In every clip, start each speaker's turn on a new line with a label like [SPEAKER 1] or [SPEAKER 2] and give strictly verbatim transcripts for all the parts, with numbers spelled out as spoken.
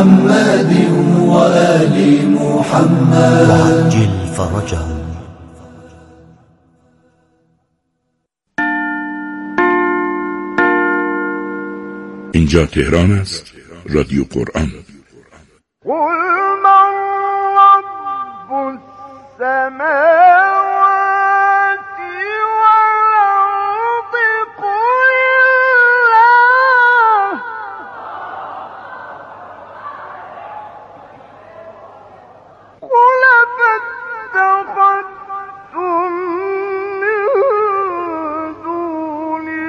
[SPEAKER 1] محمد وآل محمد
[SPEAKER 2] وعجل فرجهم.
[SPEAKER 3] اینجا تهران است، رادیو قرآن.
[SPEAKER 4] قل من رب السماوات والأرض قل الله قل فاتخذتم من دونه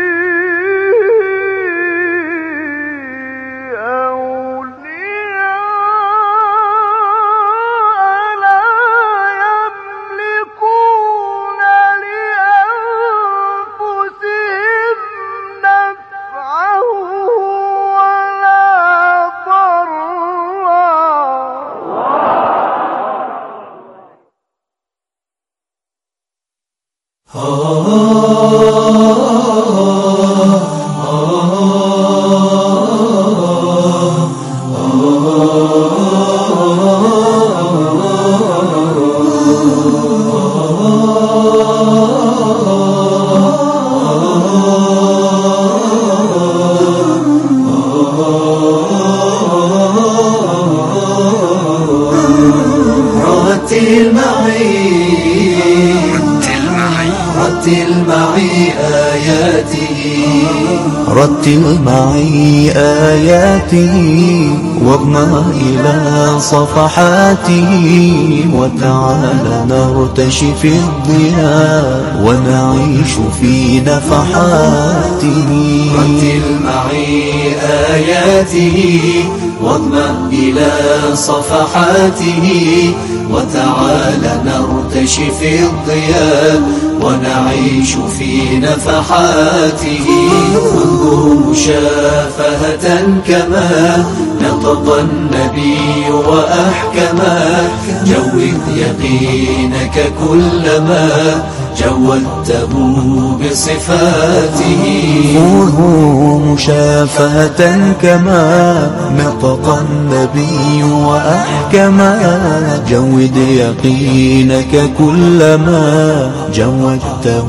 [SPEAKER 1] رتل معي آياته
[SPEAKER 2] رتل معي آياته واضمأ إلى صفحاته وتعال نرتشي في الضياء ونعيش في نفحاته.
[SPEAKER 1] رتل معي آياته واضمأ إلى صفحاته وتعال نرتشي في الضياء ونعيش في نفحاته. انظر مشافهة كما نطق النبي وأحكما جود يقينك كلما جودته بصفاته.
[SPEAKER 2] انظر مشافهة كما نطق النبي وأحكما جود يقينك كلما جودته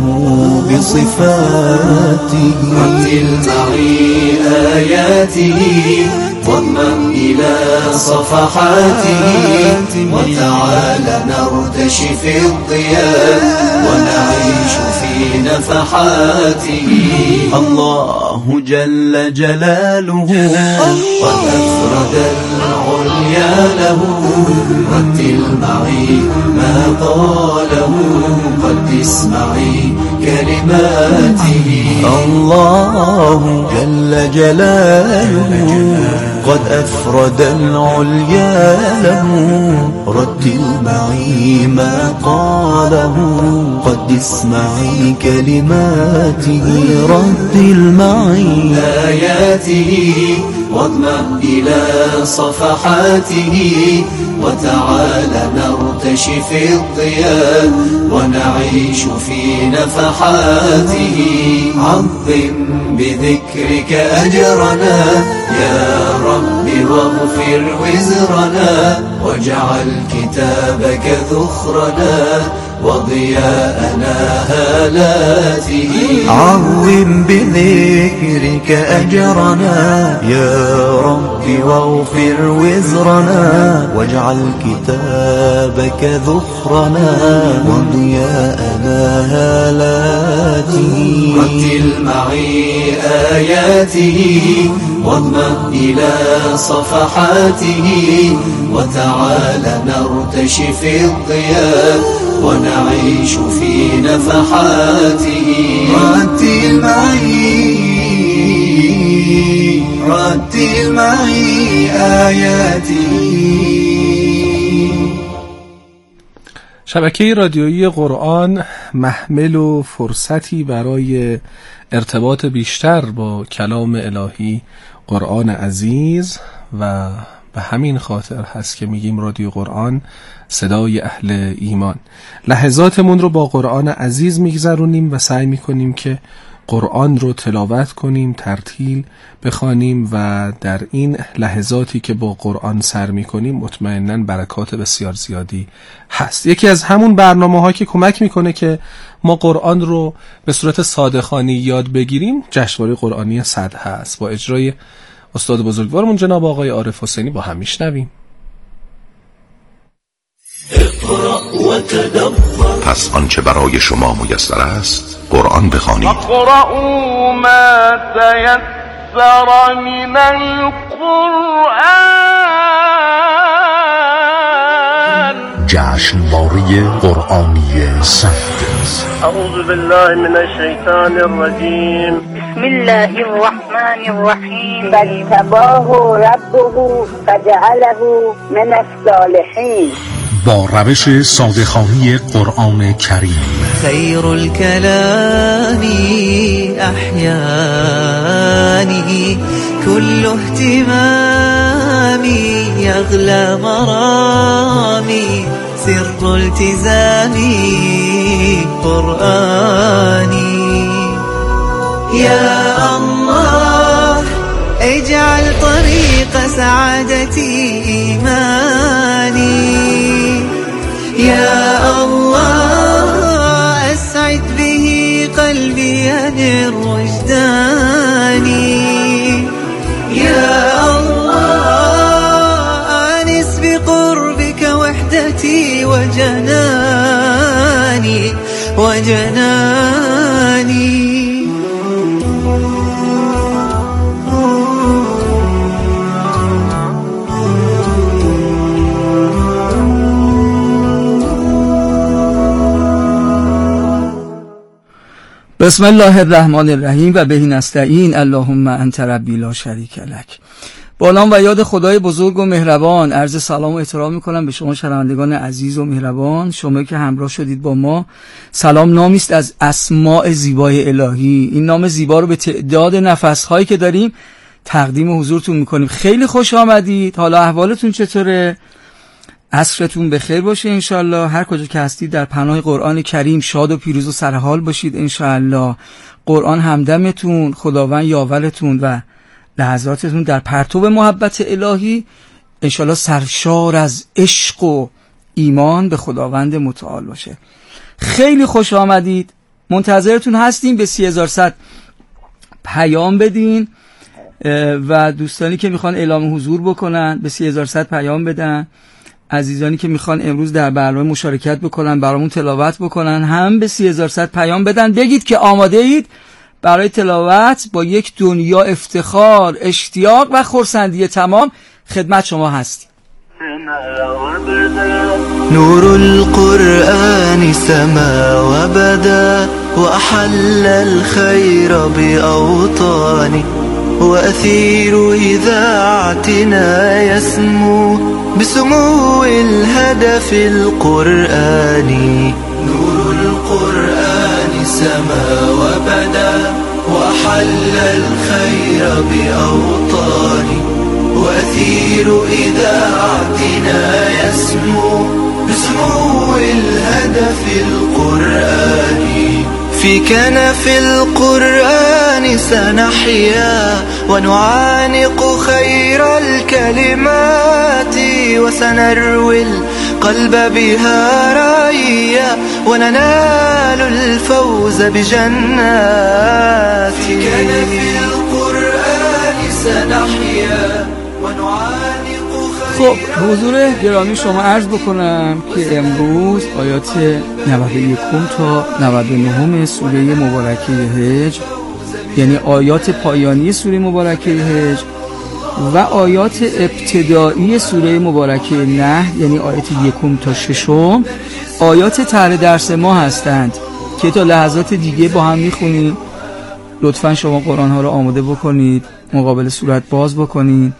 [SPEAKER 2] بصفاته.
[SPEAKER 1] رتل معي آياته واضمأ إلى صفحاته وتعال نرتشي في الضياء ونعيش في نفحاته.
[SPEAKER 2] الله جل جلاله
[SPEAKER 1] قد أفرد العليا له رتل معي ما قاله قد اسمعي كلماته.
[SPEAKER 2] الله جل جلاله قد أفرد العليا له رتل معي ما قاله قد اسمعي كلماته. رتل معي
[SPEAKER 1] آياته واضمأ إلى صفحاته وتعال نرتشي في الضياء ونعيش في نفحاته. عظم بذكرك أجرنا يا رب واغفر وزرنا واجعل كتابك ذخرنا وضياءنا هالاته.
[SPEAKER 2] عظم بذكرك أجرنا يا رب واغفر وزرنا واجعل كتابك ذخرنا وضياءنا هالاته.
[SPEAKER 1] رتل معي آياته واضمأ إلى صفحاته وتعال نرتشي في الضياء ونعيش في نفحاته.
[SPEAKER 2] رتل معي رتل معي آياته.
[SPEAKER 5] شبکه رادیویی قرآن محمل و فرصتی برای ارتباط بیشتر با کلام الهی قرآن عزیز و به همین خاطر هست که میگیم رادیو قرآن صدای اهل ایمان. لحظاتمون رو با قرآن عزیز میگذرونیم و سعی میکنیم که قرآن رو تلاوت کنیم، ترتیل بخوانیم و در این لحظاتی که با قرآن سر می‌کنیم مطمئناً برکات بسیار زیادی هست. یکی از همون برنامه‌ها که کمک می‌کنه که ما قرآن رو به صورت ساده‌خوانی یاد بگیریم جشنواره قرآنی صد هست. با اجرای استاد بزرگوارمون جناب آقای عارف حسینی با هم میشنویم.
[SPEAKER 6] پس آنچه برای شما میسر است قرآن بخوانید.
[SPEAKER 4] اقرأوا ما تيسر من القرآن.
[SPEAKER 6] جشنواره قرآنی صد.
[SPEAKER 7] اعوذ بالله من الشیطان الرجیم.
[SPEAKER 8] بسم الله الرحمن الرحیم. فاجتباه ربه فجعله من الصالحین.
[SPEAKER 6] با روش ساده‌خوانی قرآن کریم.
[SPEAKER 2] خیر الكلام احیانی كل اهتمامي يغلى مرامي سر التزامي قرآني يا الله اجعل طريق سعادتي إيماني يا الله أسعد به قلبي ينر وجداني يا الله آنس بقربك وحدتي وجناني وجناني.
[SPEAKER 9] بسم الله الرحمن الرحیم و بهی نستعین. اللهم انت ربی لا شریک لک. با نام و یاد خدای بزرگ و مهربان عرض سلام و احترام میکنم به شما شنوندگان عزیز و مهربان. شما که همراه شدید با ما. سلام نامی است از اسماء زیبای الهی. این نام زیبا رو به تعداد نفس‌هایی که داریم تقدیم حضورتون میکنیم. خیلی خوش آمدید. حالا احوالتون چطوره؟ عصرتون بخیر باشه انشالله. هر کجا که هستید در پناه قرآن کریم شاد و پیروز و سرحال باشید انشالله. قرآن همدمتون، خداوند یاورتون و لحظاتتون در پرتو محبت الهی انشالله سرشار از عشق و ایمان به خداوند متعال باشه. خیلی خوش آمدید. منتظرتون هستیم. به سی هزار صد پیام بدین و دوستانی که میخوان اعلام حضور بکنن به سی هزار صد پیام بدن. عزیزانی که میخوان امروز در برنامه مشارکت بکنن، برامون تلاوت بکنن، هم به سی هزار صد پیام بدن. بگید که آماده اید برای تلاوت. با یک دنیا افتخار، اشتیاق و خرسندی تمام خدمت شما هستیم.
[SPEAKER 2] نور القرآن سما وبدا وأحل الخير بأوطاني وأثير إذاعتنا يسمو بسمو الهدف القرآني. نور القرآن سما وبدا وأحل الخير بأوطاني وأثير إذاعتنا يسمو بسمو الهدف القرآني. في كنف القرآن سنحيا ونعانق خير الكلمات وسنروي القلب بها رايا وننال الفوز بجنات. في كنف القرآن سنحيا ونعانق.
[SPEAKER 9] خب حضور گرامی شما عرض بکنم که امروز آیات نود و یک تا نود و نه سوره مبارکه هجر، یعنی آیات پایانی سوره مبارکه هجر و آیات ابتدایی سوره مبارکه نحل، یعنی آیات یکم تا ششم، آیات طرح درس ما هستند که تا لحظات دیگه با هم میخونیم. لطفا شما قرآن ها رو آماده بکنید، مقابل صورت باز بکنید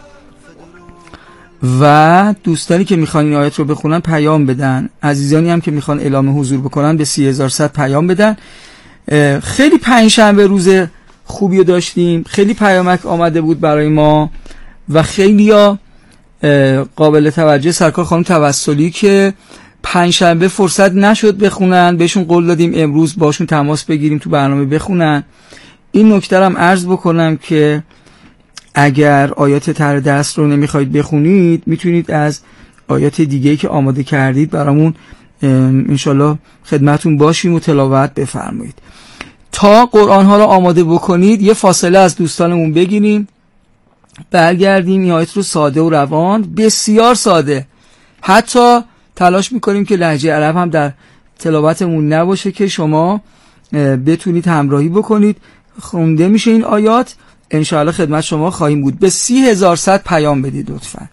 [SPEAKER 9] و دوستانی که میخوان این آیات رو بخونن پیام بدن. عزیزانی هم که میخوان اعلام حضور بکنن به سی هزار صد پیام بدن. خیلی پنجشنبه روز خوبی رو داشتیم، خیلی پیامک آمده بود برای ما و خیلی ها قابل توجه سرکار خانم توسلی که پنجشنبه فرصت نشد بخونن، بهشون قول دادیم امروز باشون تماس بگیریم تو برنامه بخونن. این نکته هم عرض بکنم که اگر آیات ته دست رو نمیخواید بخونید، میتونید از آیات دیگه‌ای که آماده کردید برامون انشالله خدمتون باشیم و تلاوت بفرمایید. تا قرآن ها رو آماده بکنید یه فاصله از دوستانمون بگیریم، برگردیم این آیات رو ساده و روان، بسیار ساده، حتی تلاش میکنیم که لهجه عرب هم در تلاوتمون نباشه که شما بتونید همراهی بکنید. خونده میشه این آیات، انشاءالله خدمت شما خواهیم بود. به سی هزار صد پیام بدید لطفاً.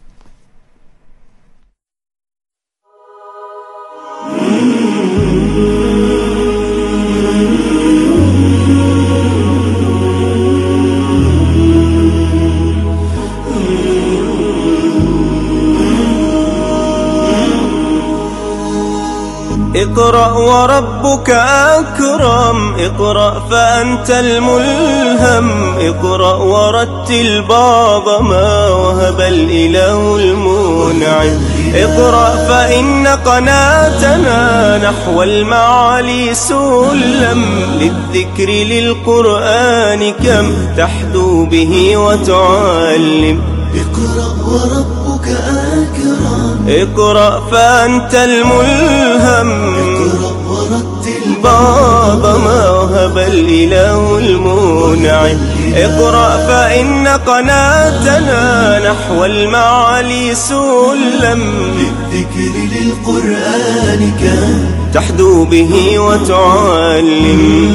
[SPEAKER 10] اقرأ وربك أكرم، اقرأ فأنت الملهم، اقرأ ورتل بعض ما وهب الإله المنعم، اقرأ فإن قناتنا نحو المعالي سلم، للذكر للقرآن كم تحدو به وتعلم.
[SPEAKER 1] اقرأ وربك أكرم،
[SPEAKER 10] اقرأ فأنت الملهم،
[SPEAKER 1] اقرأ ورتل
[SPEAKER 10] بعض ما وهب الإله المنعم، اقرأ فإن قناتنا نحو المعالي سلم،
[SPEAKER 1] للذكر للقرآن كم
[SPEAKER 10] تحدو به وتعلم.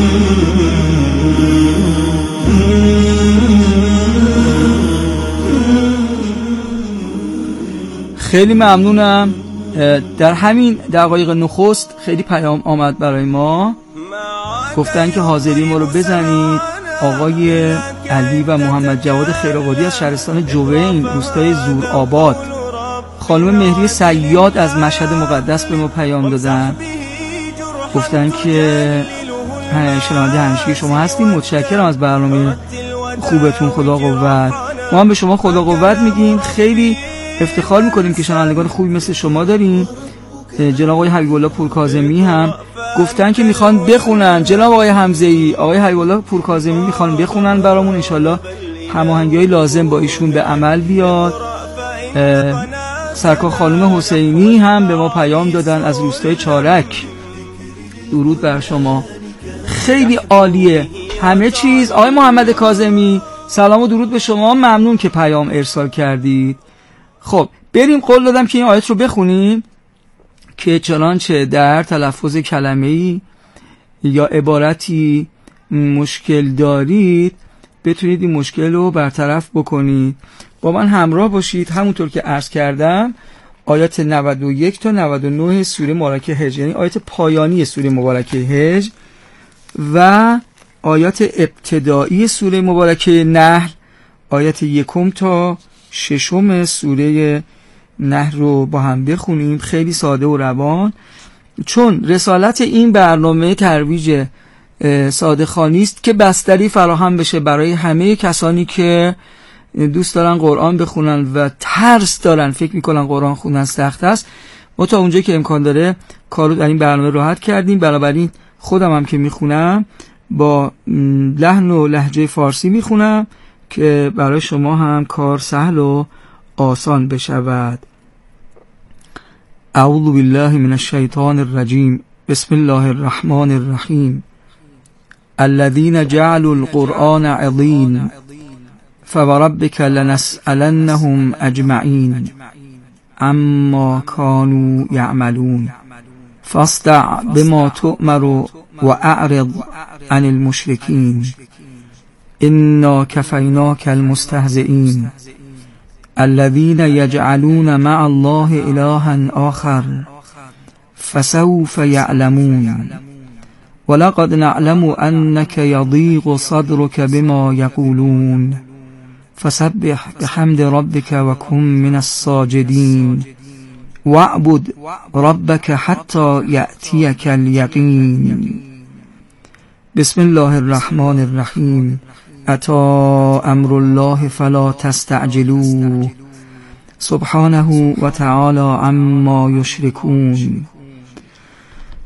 [SPEAKER 9] خیلی ممنونم. در همین دقایق نخست خیلی پیام آمد برای ما، گفتن که حاضری ما رو بزنید. آقای علی و محمد جواد خیرآبادی از شهرستان جوین روستای زورآباد، خانم مهری صیاد از مشهد مقدس به ما پیام دادن، گفتن که شنونده همیشگی شما هستیم، متشکرم از برنامه خوبتون، خدا قوت. ما هم به شما خدا قوت میگیم، خیلی افتخار میکنیم که شنوندگان خوبی مثل شما داریم. جناب آقای حبیب الله پورکاظمی هم گفتن که میخوان بخونن، جناب آقای حمزه‌ای، آقای حبیب الله پورکاظمی میخوان بخونن برامون، انشالله هماهنگی‌های لازم با ایشون به عمل بیاد. سرکار خانم حسینی هم به ما پیام دادن از روستای چارک، درود بر شما، خیلی عالیه همه چیز. آقای محمد کاظمی سلام و درود به شما، ممنون که پیام ارسال کردید. خب بریم، قول دادم که این آیت رو بخونیم که چنانچه در تلفظ کلمه‌ای یا عبارتی مشکل دارید بتونید این مشکل رو برطرف بکنید. با من همراه باشید. همونطور که عرض کردم آیات نود و یک تا نود و نه سوره مبارکه هجر، یعنی آیات پایانی سوره مبارکه هجر و آیات ابتدایی سوره مبارکه نحل، آیات یکم تا ششم سوره نحل رو با هم بخونیم، خیلی ساده و روان. چون رسالت این برنامه ترویج ساده خوانی است که بستری فراهم بشه برای همه کسانی که دوست دارن قرآن بخونن و ترس دارن، فکر میکنن قرآن خوندن سخت است. ما تا اونجایی که امکان داره کارو در این برنامه راحت کردیم. بنابراین خودم هم که میخونم با لحن و لهجه فارسی میخونم که برای شما هم کار سهل و آسان بشود. اعوذ بالله من الشیطان الرجیم، بسم الله الرحمن الرحیم. الذين جعلوا القرآن عضين فوربك لنسألنهم أجمعين عما كانوا يعملون فاصدع بما تؤمر وأعرض عن المشركين إنا كفيناك المستهزئين الذين يجعلون مع الله إلها آخر فسوف يعلمون ولقد نعلم أنك يضيق صدرك بما يقولون فسبح بحمد ربك وكن من الساجدين واعبد ربك حتى يأتيك اليقين. بسم الله الرحمن الرحيم. أتى أمر الله فلا تستعجلوه سبحانه وتعالى عما يشركون.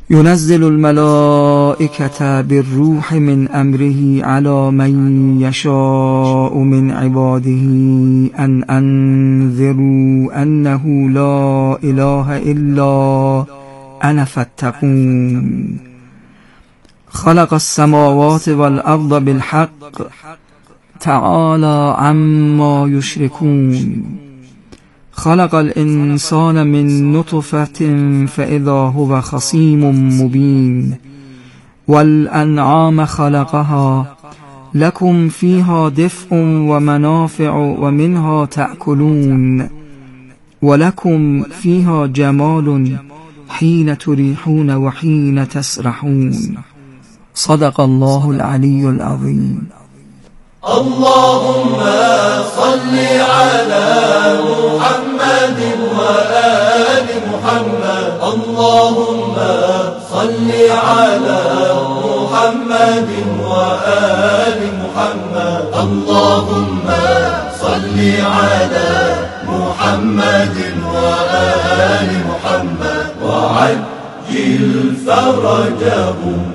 [SPEAKER 9] ينزل الملائكة بالروح من أمره على من يشاء من عباده أن أنذروا أنه لا إله إلا أنا فاتقون خلق السماوات والأرض بالحق تعالى عما يشركون خلق الإنسان من نطفة فإذا هو خصيم مبين والأنعام خلقها لكم فيها دفء ومنافع ومنها تأكلون ولكم فيها جمال حين تريحون وحين تسرحون صدق الله العلي العظيم.
[SPEAKER 2] اللهم صل على محمد وآل محمد اللهم صل على محمد وآل محمد اللهم صل على محمد وآل محمد وعجل فرجهم.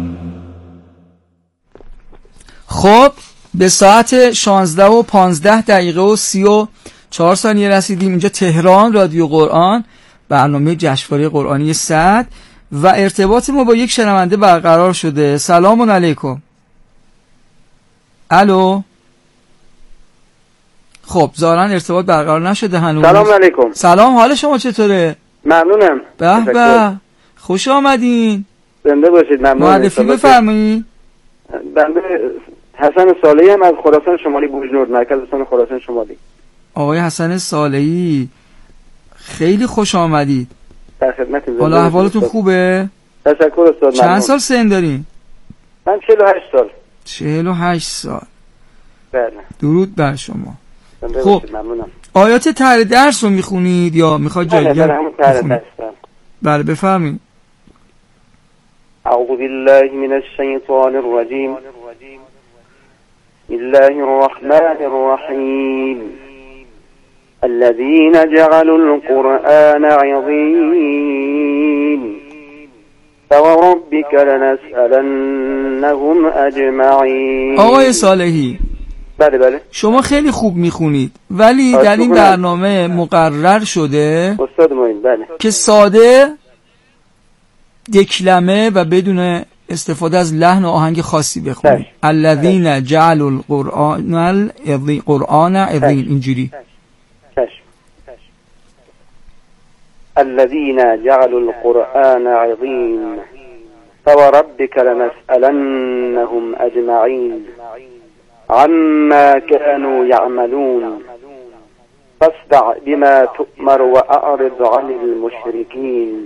[SPEAKER 9] خب به ساعت شانزده و پانزده دقیقه و سی و چهار ثانیه رسیدیم. اینجا تهران رادیو قرآن، برنامه جشنواره قرآنی صد و ارتباط ما با یک شنونده برقرار شده. سلام علیکم. الو. خب ظاهرا ارتباط برقرار نشده هنوز.
[SPEAKER 11] سلام علیکم.
[SPEAKER 9] سلام، حال شما چطوره؟
[SPEAKER 11] ممنونم.
[SPEAKER 9] به به، خوش آمدین.
[SPEAKER 11] زنده باشید. ممنون.
[SPEAKER 9] معرفی بفرمایید.
[SPEAKER 11] بنده حسن صالحی هم از خراسان شمالی بوجنورد، مرکز استان خراسان شمالی.
[SPEAKER 9] آقای حسن صالحی خیلی خوش آمدید.
[SPEAKER 11] در خدمتتون.
[SPEAKER 9] حالا احوالتون خوبه؟
[SPEAKER 11] تشکر استاد.
[SPEAKER 9] چند سال سن دارین؟
[SPEAKER 11] من چهل و هشت سال.
[SPEAKER 9] چهل و هشت سال.
[SPEAKER 11] بله.
[SPEAKER 9] درود بر شما.
[SPEAKER 11] خب ممنونم.
[SPEAKER 9] آیات طرح درس رو میخونید یا میخواید جای دیگه؟
[SPEAKER 11] بله همون طرح درس.
[SPEAKER 9] بله بفرمایید.
[SPEAKER 11] اعوذ بالله من الشیطان الرجیم. بسم الله الرحمن الرحیم. الذين جعلوا القرآن عظيم فوربك لنسألنهم اجمعین.
[SPEAKER 9] آقای صالحی،
[SPEAKER 11] بله بله،
[SPEAKER 9] شما خیلی خوب میخونید ولی در این برنامه مقرر شده
[SPEAKER 11] استاد معین بله
[SPEAKER 9] که ساده دکلمه و بدون استفاده از لحن و آهنگ خاصی بخونید. الذين جعلوا القرآن القرآن عظیم. اینجوری
[SPEAKER 11] الذين جعلوا القرآن عظيم فوربك لنسألنهم أجمعين عما كانوا يعملون فاصدع بما تؤمر وأعرض عن المشركين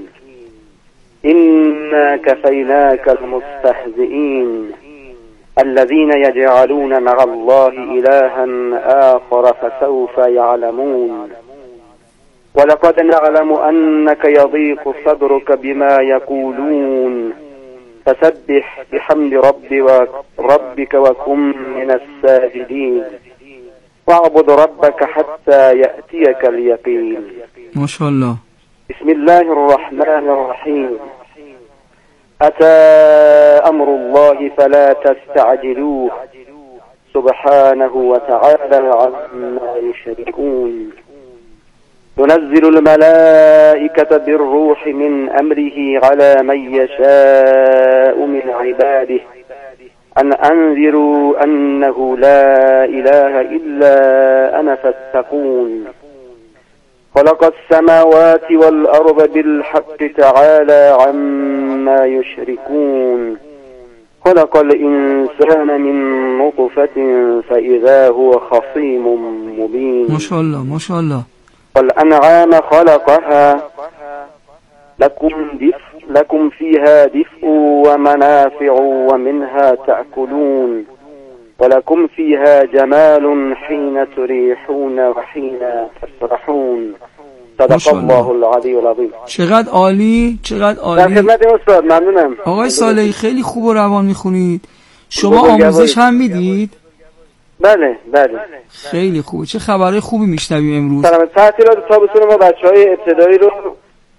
[SPEAKER 11] إنا كفيناك المستهزئين الذين يجعلون مع الله إلها آخر فسوف يعلمون ولقد نعلم أنك يضيق صدرك بما يقولون فسبح بحمد رب ربك وكن من الساجدين واعبد ربك حتى يأتيك اليقين.
[SPEAKER 9] ما شاء الله.
[SPEAKER 11] بسم الله الرحمن الرحيم. أتى أمر الله فلا تستعجلوه سبحانه وتعالى عما يشركون. ينزل الملائكة بالروح من أمره على من يشاء من عباده أن أنذروا أنه لا إله إلا أنا فاتقون. خلق السماوات والأرض بالحق تعالى عما يشركون. خلق الإنسان من نطفة فإذا هو خصيم مبين.
[SPEAKER 9] ما شاء الله ما شاء الله.
[SPEAKER 11] والأنعام خلقها لكم دفء لكم فيها دفء ومنافع ومنها تأكلون ولكم فيها جمال حين تريحون وحين تسرحون. صدق الله العلی العظیم.
[SPEAKER 9] چقدر عالی چقدر عالی.
[SPEAKER 11] در خدمت استاد. ممنونم
[SPEAKER 9] آقای صالحی، خیلی خوب و روان میخونید. شما آموزش هم میدید؟
[SPEAKER 11] بله بله.
[SPEAKER 9] خیلی خوب. چه خبرهای خوبی میشنویم امروز.
[SPEAKER 11] سلام. تعطیلات تابستون ما بچهای ابتدایی رو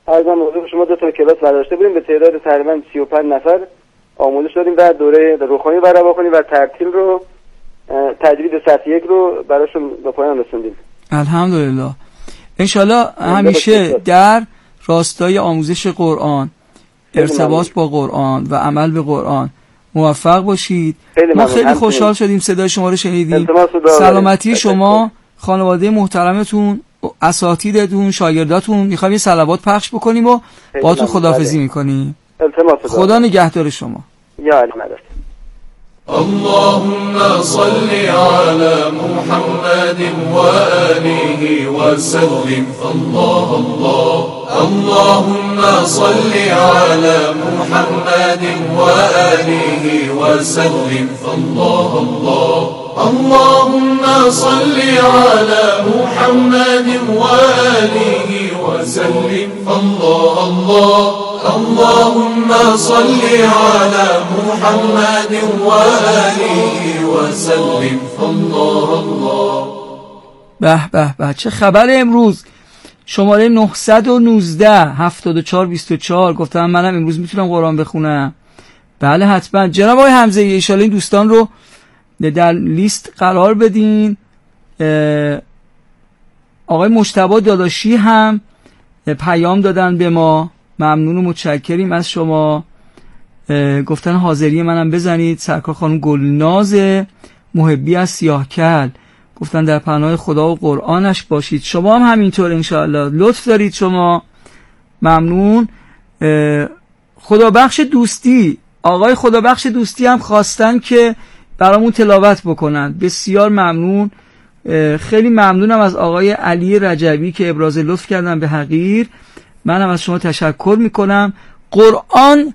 [SPEAKER 11] ارزم حضور شما دو تا کلاس برداشته بودیم به تعداد تقریبا سی و پنج نفر آموزش دادیم و دوره روحانی برپا کنیم و ترتیل رو تجوید سطح یک رو براشون به پایان رسوندیم.
[SPEAKER 9] الحمدلله. انشالله همیشه در راستای آموزش قرآن، ارتباط با قرآن و عمل به قرآن موفق باشید. خیلی ما خیلی خوشحال شدیم صدای شما رو شنیدیم. سلامتی شما، خانواده محترمتون، اساتیدتون، شاگرداتون. میخوایم یه صلوات پخش بکنیم و با تو خداحافظی میکنیم. خدا نگهدار شما.
[SPEAKER 11] یا علی مدد.
[SPEAKER 2] اللهم صل على محمد وآله وسلم. الله الله. اللهم صل على محمد وآله وسلم. الله الله. اللهم صل على محمد وآله وسلم. الله الله. اللهم صل على محمد وآله وسلم. الله الله.
[SPEAKER 9] به به به، چه خبر امروز؟ شماره نهصد و نوزده هفتاد و چهار بیست و چهار. گفتم منم امروز میتونم قرآن بخونم. بله حتما. جناب آقای حمزه ای، ان شاءالله این دوستان رو در لیست قرار بدین. آقای مجتبی داداشی هم پیام دادن به ما، ممنون و متشکریم از شما. گفتن حاضری منم بزنید. سرکار خانم گلناز محبی از سیاهکل گفتن در پناه خدا و قرآنش باشید. شما هم همینطور انشاءالله. لطف دارید شما، ممنون. خدابخش دوستی، آقای خدابخش دوستی هم خواستن که برامون تلاوت بکنن. بسیار ممنون. خیلی ممنونم از آقای علی رجبی که ابراز لطف کردن به حقیر. منم از شما تشکر میکنم. قرآن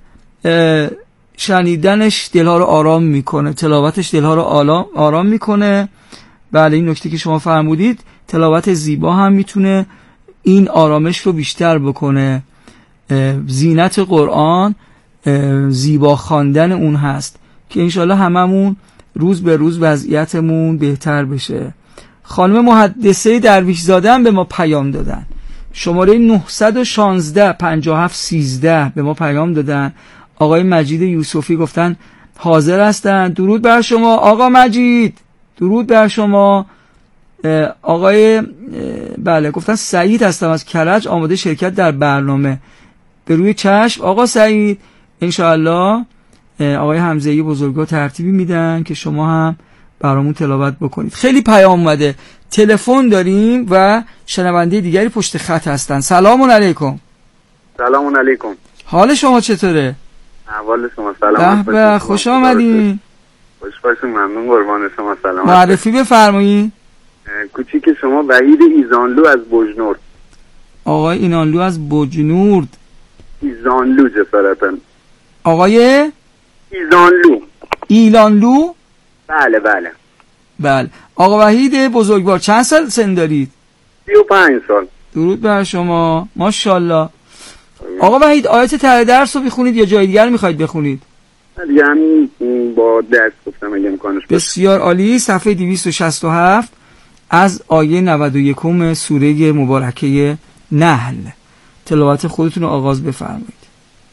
[SPEAKER 9] شنیدنش دلها رو آرام میکنه، تلاوتش دلها رو آرام میکنه. بله، این نکته که شما فرمودید، تلاوت زیبا هم میتونه این آرامش رو بیشتر بکنه. زینت قرآن زیبا خواندن اون هست که انشالله هممون روز به روز وضعیتمون بهتر بشه. خانم محدثه درویش زاده هم به ما پیام دادن. شماره نهصد و شانزده پنجاه و هفت سیزده به ما پیام دادن. آقای مجید یوسفی گفتن حاضر هستن. درود بر شما آقا مجید، درود بر شما. آقای بله گفتن سعید هستم از کرج، آماده شرکت در برنامه. به روی چشم آقا سعید. انشاءالله آقای حمزه‌ای بزرگا ترتیبی میدن که شما هم برامون تلاوت بکنید. خیلی پیام اومده. تلفن داریم و شنونده دیگری پشت خط هستن. سلام علیکم.
[SPEAKER 11] سلام علیکم.
[SPEAKER 9] حال شما چطوره؟
[SPEAKER 11] احوال شما سلامت
[SPEAKER 9] باشید. به خوش آمدین.
[SPEAKER 11] خوش باشین. ممنون، قربان شما. سلامت.
[SPEAKER 9] معرفی بفرمایید.
[SPEAKER 11] کوچیک شما وحید ایزانلو از بوجنورد.
[SPEAKER 9] آقای اینانلو از بوجنورد.
[SPEAKER 11] ایزانلو جسارتاً.
[SPEAKER 9] آقای
[SPEAKER 11] ایزانلو.
[SPEAKER 9] ایلانلو؟
[SPEAKER 11] بله بله
[SPEAKER 9] بله. آقا وحید بزرگوار، چند سال سن دارید؟
[SPEAKER 11] سی و پنج سال.
[SPEAKER 9] درود بر شما، ماشاءالله. آقا وحید آیت ته درس رو بخونید یا جای دیگر میخواید بخونید؟
[SPEAKER 11] دیگه همین با درس گفتم اگه امکانش باشه.
[SPEAKER 9] بسیار عالی. صفحه دویست و شصت و هفت از آیه نود و یک سوره مبارکه نحل. تلاوت خودتون رو آغاز بفرمایید.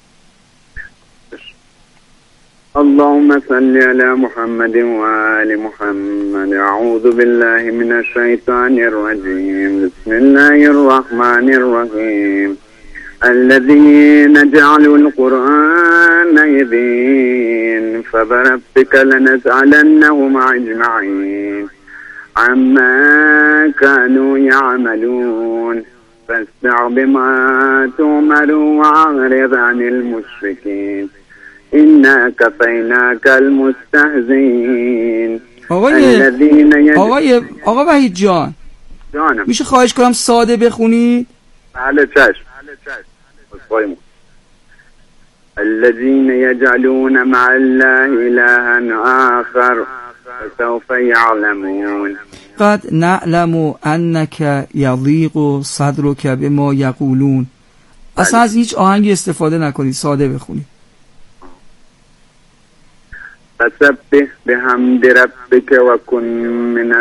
[SPEAKER 11] اللهم صل على محمد وآل محمد. اعوذ بالله من الشيطان الرجيم. بسم الله الرحمن الرحيم. الذين جعلوا القرآن عضين فبربك لنسألنهم أجمعين عما كانوا يعملون فاستع بما تؤمر وأعرض عن المشركين إنا كفيناك المستهزئين.
[SPEAKER 9] آقای آقای آقا وحید جان،
[SPEAKER 11] جانم
[SPEAKER 9] میشه خواهش کنم ساده بخونی؟
[SPEAKER 11] بله چشم. الذين يجعلون مع الله إلها آخر فسوف يعلمون.
[SPEAKER 9] قد نعلم انك يضيق صدرك بما يقولون. اصلا از هیچ آهنگی استفاده نکنید، ساده بخونید.
[SPEAKER 11] فسبح بحمد ربك وكن من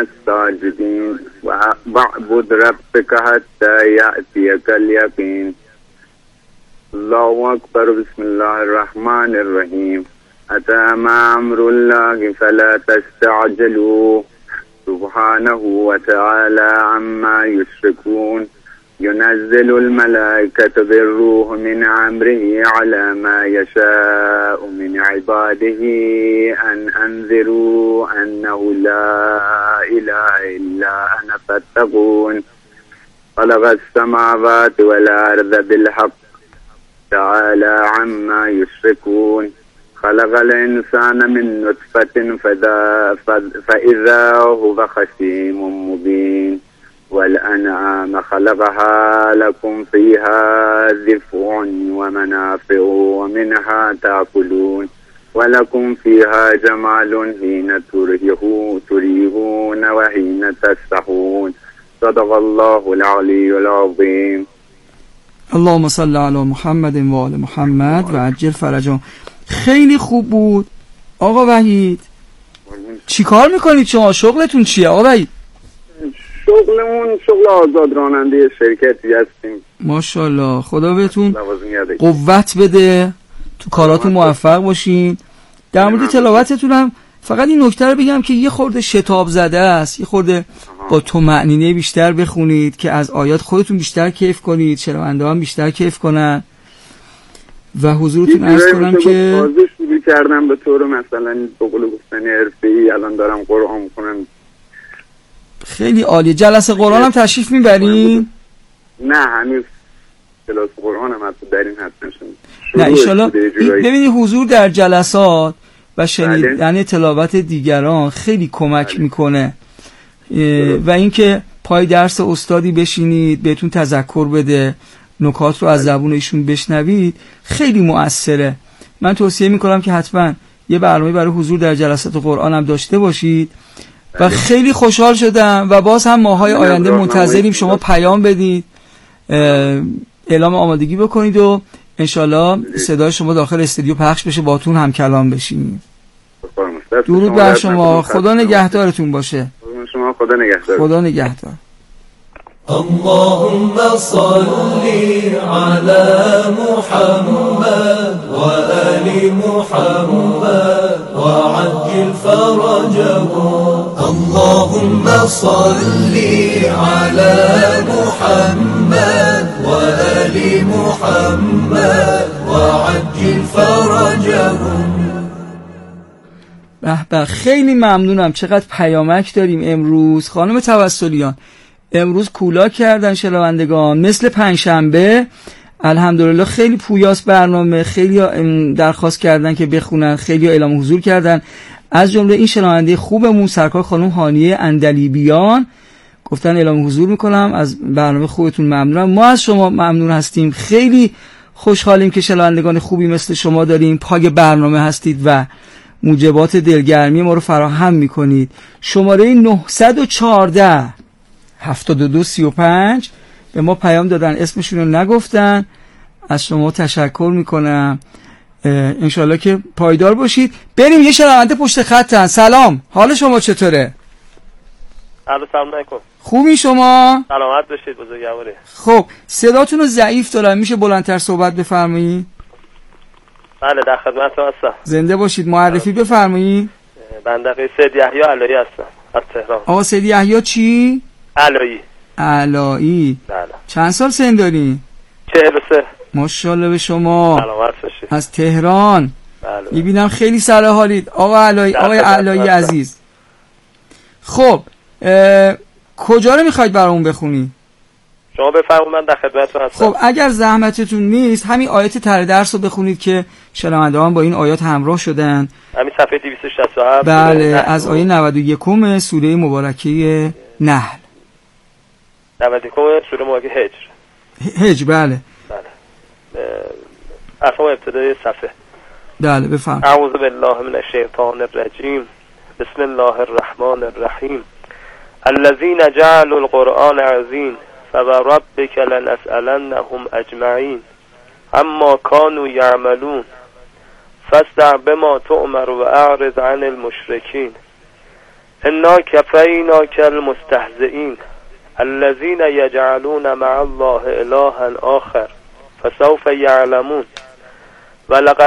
[SPEAKER 11] الساجدين واعبد ربك حتى يأتيك اليقين.
[SPEAKER 12] الله اکبر. بسم الله الرحمن الرحیم. اتم امر الله فلا تستعجلوا سبحانه وتعالى عما يشركون ينزل الملائكة بالروح من أمره على ما يشاء من عباده أن أنذروا أنه لا إله إلا أنا فاتقون خلق السماوات والأرض بالحق تعالى عما يشركون خلق الإنسان من نطفة فإذا هو خصيم مبين والأنعام خلقها لكم فيها دفء ومنافع ومنها تأكلون ولكم فيها جمال حين تريحون وحين تسرحون صدق الله العلي العظيم.
[SPEAKER 9] اللهم صل علی محمد و آل محمد و عجل فرجهم. خیلی خوب بود. آقا وحید چی کار میکنید شما؟ شغلتون چیه آقا وحید؟
[SPEAKER 12] شغلمون شغل آزاد راننده شرکتی هستیم.
[SPEAKER 9] ماشاءالله، خدا بهتون قوت بده، تو کاراتون موفق باشین. در مورد تلاوتتون هم فقط این نکته رو بگم که یه خورده شتاب زده است، یه خورده با طمأنینه بیشتر بخونید که از آیات خودتون بیشتر کیف کنید، شنونده هم بیشتر کیف کنن. و حضورتون عرض کنم که
[SPEAKER 12] بازش شروع کردم به طور مثلا به قول گفتن حرفه‌ای، الان دارم قرآن میخونم.
[SPEAKER 9] خیلی عالی. جلسه قرآن هم تشریف میبرین؟
[SPEAKER 12] نه هنوز کلاس قرآن هم حتی در این حد نشون.
[SPEAKER 9] نه انشالله ببینید حضور در جلسات و شنیدن تلاوت دیگران خیلی کمک میکنه و اینکه پای درس استادی بشینید بهتون تذکر بده، نکات رو از زبون ایشون بشنوید، خیلی مؤثره. من توصیه میکنم که حتما یه برنامه برای حضور در جلسات قرآن هم داشته باشید و خیلی خوشحال شدم و باز هم ماهای آینده منتظریم شما پیام بدید، اعلام آمادگی بکنید و انشالله صدای شما داخل استودیو پخش بشه، باتون هم کلام بشیم. درود بر شما، خدا نگهدارتون باشه.
[SPEAKER 12] شما خدا نگهدار.
[SPEAKER 9] خدا نگهدار.
[SPEAKER 2] اللهم صل على محمد وآل محمد وعجل فرجهم. اللهم صل على محمد وآل محمد وعجل فرجهم.
[SPEAKER 9] به به، خیلی ممنونم. چقدر پیامک داریم امروز. خانم توسلیان امروز کولا کردن شنوندگان، مثل پنجشنبه الحمدلله خیلی پویاس برنامه، خیلی درخواست کردن که بخونن، خیلی اعلام حضور کردن، از جمله این شنونده خوبمون سرکار خانم هانیه اندلیبیان گفتن اعلام حضور میکنم، از برنامه خوبتون ممنونم. ما از شما ممنون هستیم، خیلی خوشحالیم که شنوندگان خوبی مثل شما داریم، پای برنامه هستید و موجبات دلگرمی ما رو فراهم میکنید. شماره نهصد و چهارده هفتاد و دو سی و پنج به ما پیام دادن، اسمشون رو نگفتن. از شما تشکر میکنم، انشالله که پایدار باشید. بریم یه شنونده پشت خطن. سلام، حال شما چطوره؟
[SPEAKER 13] الو سلام علیکم.
[SPEAKER 9] خوبی شما؟
[SPEAKER 13] سلامت باشید بزرگواره.
[SPEAKER 9] خب صداتون رو ضعیف دارم، میشه بلندتر صحبت بفرمایید؟
[SPEAKER 13] بله در خدمتتون هستم.
[SPEAKER 9] زنده باشید. معرفی بفرمایید.
[SPEAKER 13] بنده آقای سید یحیی علایی هستم از تهران.
[SPEAKER 9] آقا سید یحیی چی؟
[SPEAKER 13] علایی.
[SPEAKER 9] علایی.
[SPEAKER 13] بله.
[SPEAKER 9] چند سال سن داری؟
[SPEAKER 13] چهل و سه.
[SPEAKER 9] ماشاءالله به شما.
[SPEAKER 13] سلامت باشید.
[SPEAKER 9] از تهران.
[SPEAKER 13] بله.
[SPEAKER 9] میبینم خیلی سر حالید آقا علایی. آقای علایی عزیز. خب کجا رو میخواید برامون بخونی؟
[SPEAKER 13] شما بفرمایید من در خدمتتون هستم.
[SPEAKER 9] خب اگر زحمتتون نیست همین آیات ته درس رو بخونید که شنوندگان با این آیات همراه شدن.
[SPEAKER 13] همین صفحه دویست و شصت و هفت.
[SPEAKER 9] بله از آیه نود و یک سوره مبارکه نحل.
[SPEAKER 13] نود و یک سوره مبارکه هجر.
[SPEAKER 9] هجر بله.
[SPEAKER 13] بله. افهم ابتدای صفحه.
[SPEAKER 9] بله بفرمایید.
[SPEAKER 13] اعوذ بالله من الشیطان الرجیم. بسم الله الرحمن الرحیم. الذين جعلوا القرآن عظیم فوربك لنسألنهم اجمعین اما كانوا يعملون فاصدع بما تؤمر واعرض عن المشركين انا كفيناك المستهزئين الذين يجعلون مع الله إلها آخر فسوف یعلمون ولقد